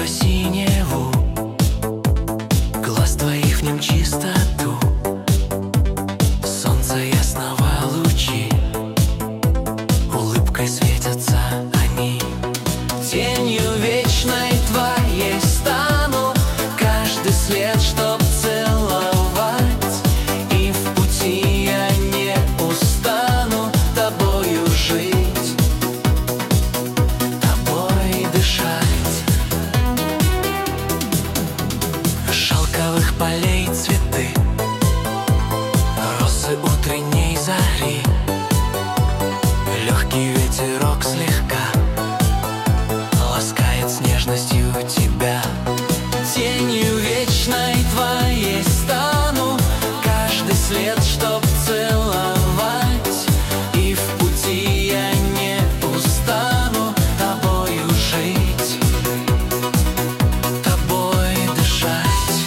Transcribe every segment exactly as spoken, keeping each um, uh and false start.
синеву, глаз твоих в нем чистоту, солнца ясного лучи, улыбкой светятся они. Тенью вечной твоей стану, каждый след, чтоб целовать, и в пути я не устану тобою жить, тобой дышать. Шелковых полей цветы, росы утренней зари, легкий ветерок слегка ласкает с нежностью тебя. Тенью вечной твоей стану, каждый след, чтоб целовать, и в пути я не устану тобою жить, тобой дышать.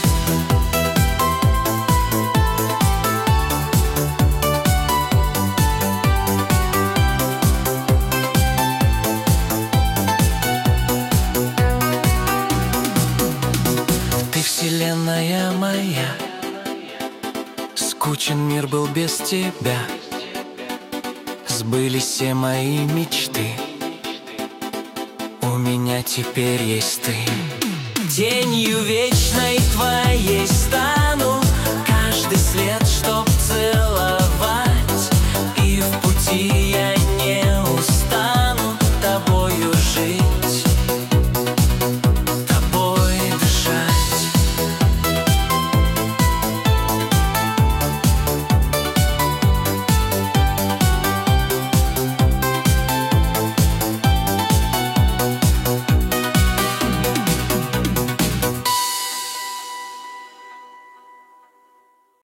Ты вселенная моя, скучен мир был без тебя, сбылись все мои мечты, у меня теперь есть ты. Тенью вечной твоей стать,